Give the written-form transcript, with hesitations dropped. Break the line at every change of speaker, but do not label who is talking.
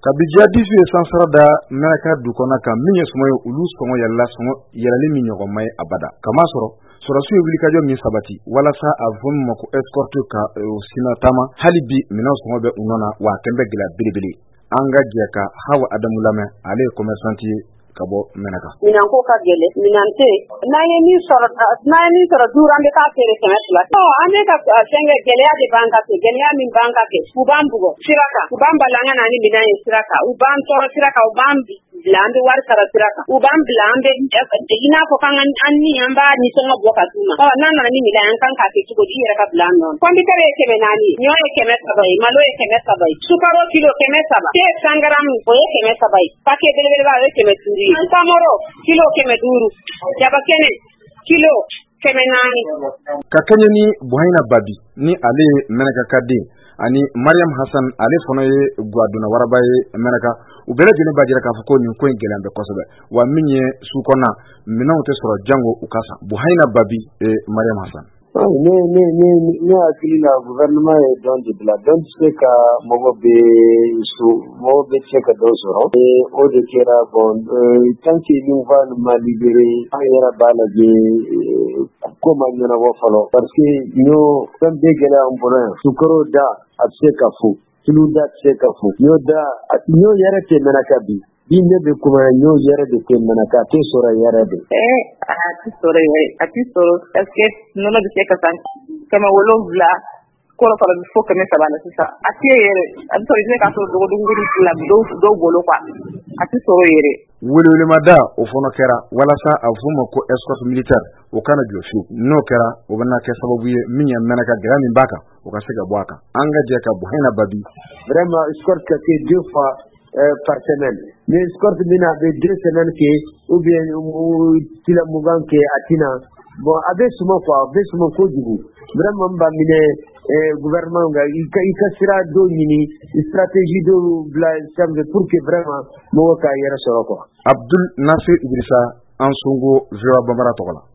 Kabija disu ye sansara da Menaka du kɔnɔ kan min ye sɔngɔ ye olu sɔngɔ yɛlɛla sɔngɔ yɛlɛli min ɲɔgɔn ma ye abada kama sɔrɔsiw ye wulikajɔ min sabati walasa a fɔ min ma ko escorte ka sinatama hali bi minɛn sɔngɔ bɛ u nɔ na wa kɛn bɛ gɛlɛya belebele an ka jɛ ka Hawa Adamu lamɛn ale ye commerçante ye ka bɔ Menaka.
Minan ko ka gɛlɛ minan tɛ n'an ye min sɔrɔ duuru an bɛ k'a feere 200. An bɛ ka fɛnkɛ gɛlɛya de b'an kan gɛlɛya min b'an kan u b'an bugɔ sira kan u b'an bali an ka na ni minan ye sira kan u b'an tɔɔrɔ sira kan u b'an bila an bɛ wari sara sira kan u b'an bila an bɛ i n'a fɔ k'an an b'a nisɔngɔ bɔ ka d'u ma n'an nana ni minan an kan k'a kɛ cogo di i yɛrɛ ka bila an nɔ kɔnpitɛri ye 400 ye ɲɔ ye 300 ye malo ye 300 ye sukaro kilo 300 te 100 grammes o ye 300 ye paquet belebeleba o ye 500 ye samoro kilo 500 jaba kɛnɛ kilo 400.
Ka kɛɲɛ ni Buhaina Babi ni ale ye Menaka ka den ani Mariam Hassan ale fana ye Guaduna waraba ye Menaka u bɛɛ lajɛlen b'a jira k'a fɔ ko nin ko in gɛlɛn bɛ kosɛbɛ wa min ye su kɔnɔ minɛnw tɛ sɔrɔ jango u ka san Buhaina Babi Mariam Hassan.
Ne hakili la gouvernement ye dɔn de bila dɔn tɛ se ka mɔgɔ bɛ se ka dɔ sɔrɔ o de kɛra tant que nous va ma libérer an yɛrɛ b'a lajɛ ko ma ɲɛnabɔ fɔlɔ parce que fɛn bɛɛ gɛlɛya an bolo yan sukaro da a bɛ se ka fo tulu da tɛ se ka fo ɲɔ yɛrɛ tɛ Menaka bi ne bɛ kuma ɲɔ yɛrɛ de tɛ Menaka a tɛ sɔrɔ yɛrɛ de.
A tɛ sɔrɔ yɛrɛ a tɛ sɔrɔ parce que nɔnɔ bɛ se ka san 700 kɔrɔkɔrɔ bɛ fo 300 la sisan a tɛ yɛrɛ a bɛ sɔrɔ i bɛ ka sɔrɔ dɔgɔdunguru fila dɔw bolo quoi a tɛ sɔrɔ yɛrɛ.
Welewelemada o fana kɛra walasa a fɔ ma ko escorte militaire o kana jɔ fiyewu n'o kɛra o bɛna kɛ sababu ye min ye Menaka gɛlɛya min b'a kan o ka se ka bɔ a kan an ka jɛ ka Buhaina Babi.
Vraiment escorte ka kɛ 2 fois par semaine ni escorte min a bɛ 2 semaines kɛ ou bien tila 20 kɛ a tina bon a bɛ suma quoi a bɛ suma kojugu vraiment ba minɛ gouvernement ga i ka sira dɔ ɲini stratégie dɔ bila sanfɛ pour que vraiment mɔgɔ k'a yɛrɛ sɔrɔ quoi.
Abdul Nasir Idrissa an sungo VOA Bambara tɔgɔ la.